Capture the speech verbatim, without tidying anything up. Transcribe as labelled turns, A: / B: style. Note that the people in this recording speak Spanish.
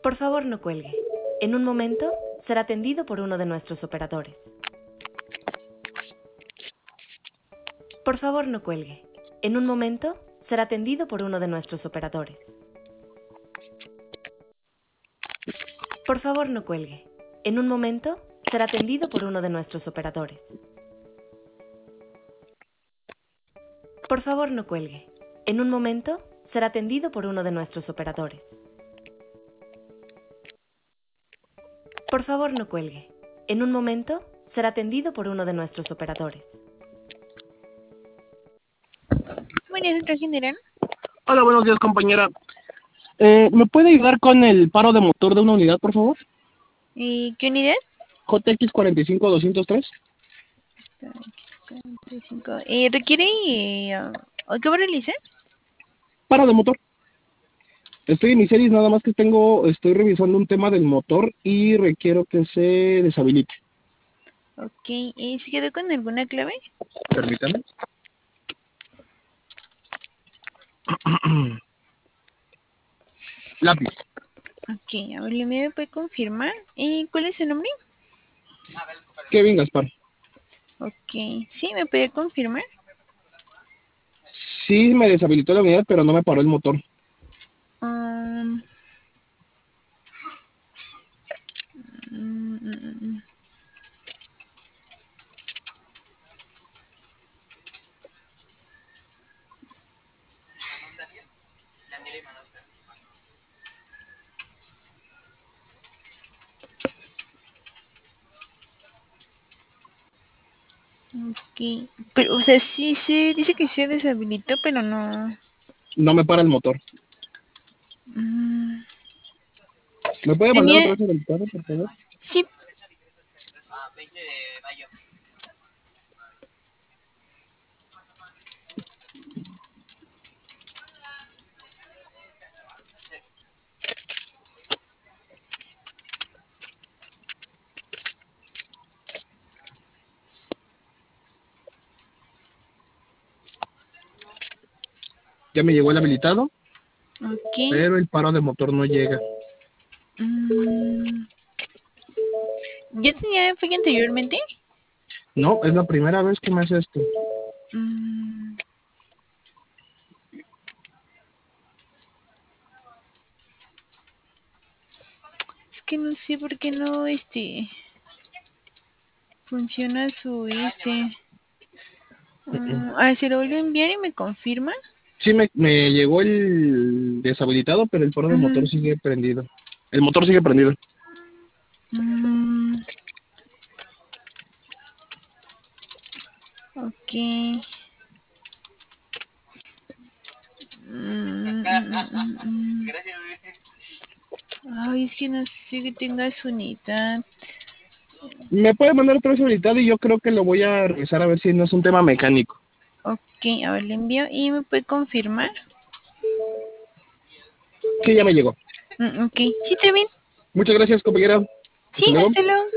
A: Por favor, no cuelgue. En un momento será atendido por uno de nuestros operadores. Por favor, no cuelgue. En un momento será atendido por uno de nuestros operadores. Por favor, no cuelgue. En un momento será atendido por uno de nuestros operadores. Por favor, no cuelgue. En un momento será atendido por uno de nuestros operadores. Por favor, no cuelgue. En un momento será atendido por uno de nuestros operadores.
B: Buenas, centro general.
C: Hola, buenos días, compañera. Eh, ¿Me puede ayudar con el paro de motor de una unidad, por favor?
B: ¿Y qué unidad?
C: J X cuatro cinco dos cero tres.
B: cuarenta y cinco. Eh, ¿Requiere... Eh, uh, ¿Qué va a realizar?
C: Paro de motor. Estoy en mi series, nada más que tengo, estoy revisando un tema del motor y requiero que se deshabilite.
B: Ok, ¿y se quedó con alguna clave?
C: Permítame. Lápiz.
B: Ok, a ver, ¿me puede confirmar? ¿Y cuál es su nombre?
C: Kevin Gaspar.
B: Ok, ¿sí me puede confirmar?
C: Sí, me deshabilitó la unidad, pero no me paró el motor.
B: Um, mm, mm, mm. Ok, pero, o sea, sí, sí, dice que se deshabilitó, pero no...
C: No me para el motor.
B: Mm,
C: ¿Me puede mandar otra
B: tenía...
C: vez el carro, por favor?
B: Sí.
C: Ya me llegó el habilitado,
B: Ok.
C: pero el paro de motor no llega.
B: Mm, ¿ya tenía falla anteriormente?
C: No, es la primera vez que me hace esto.
B: Mm, es que no sé por qué no, este... funciona su este. Mm, a ver, se lo vuelvo a enviar y me confirma.
C: Sí, me, me llegó el deshabilitado, pero el paro de motor
B: Mm,
C: sigue prendido. El motor sigue prendido.
B: mm, ok. Mm, mm, mm, mm. Ay, es que no sé que tenga su unidad.
C: Me puede mandar otra vez habilitado y yo creo que lo voy a revisar a ver si no es un tema mecánico.
B: Ok, a ver, le envío y me puede confirmar.
C: Sí, ya me llegó.
B: Mm, ok, sí, está bien.
C: Muchas gracias, compañera.
B: Sí,
C: Hasta luego.
B: hasta luego.